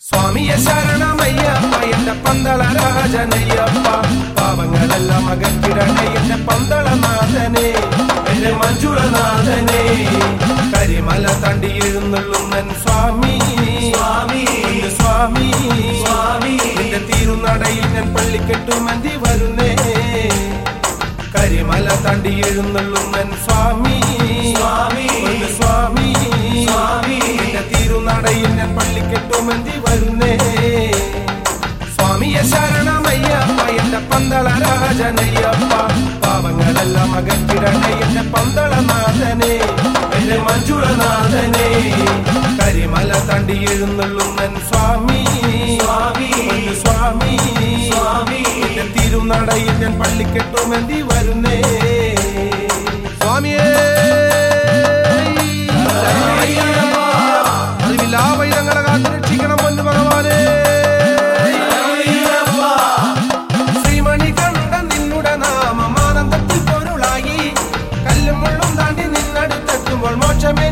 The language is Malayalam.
സ്വാമിയെ ശരണമയ്യപ്പ എന്റെ പന്തള രാജനയ്യപ്പ പാവങ്ങളെല്ലാം അകറ്റിടണേ എന്റെ പന്തളനാഥനെ എന്റെ മഞ്ജുളനാഥനെ കരിമല തണ്ടി എഴുന്നള്ളുന്നൻ സ്വാമി സ്വാമി സ്വാമി സ്വാമി എന്റെ തീരുനടയിൽ ഞാൻ പള്ളിക്കെട്ടുമന്തി വരുന്നേ കരിമല തണ്ടി എഴുന്നള്ളുന്നൻ സ്വാമി സ്വാമി സ്വാമി സ്വാമി എന്റെ തീരുനടയിൽ ഞാൻ പള്ളിക്കെട്ടുമന്തി വരുന്നേ സ്വാമിയെ ശരണമയ്യപ്പ എന്റെ പന്തള രാജനയ്യപ്പ പാവങ്ങളെല്ലാം അകറ്റിടണേ എന്റെ പന്തളനാഥനെ എന്റെ മഞ്ജുളനാഥനെ കരിമല തണ്ടി എഴുന്നള്ളുന്നൻ സ്വാമി സ്വാമി സ്വാമി സ്വാമി എന്റെ തിരുനടയിൽ ഞാൻ പള്ളിക്കെട്ടുമെന്തി വരുന്നേ സ്വാമിയേ അറിവില്ലാവൈരങ്ങളെ കാത്തുരക്ഷിക്കണം പൊന്നു ഭഗവാനേ ശ്രീമണി കണ്ട നിന്നുടെ നാമം ആനന്ദത്തിൽ പൊരുളായി കല്ലും മുള്ളും താണ്ടി നിന്നടുത്തെത്തുമ്പോൾ മോക്ഷമേ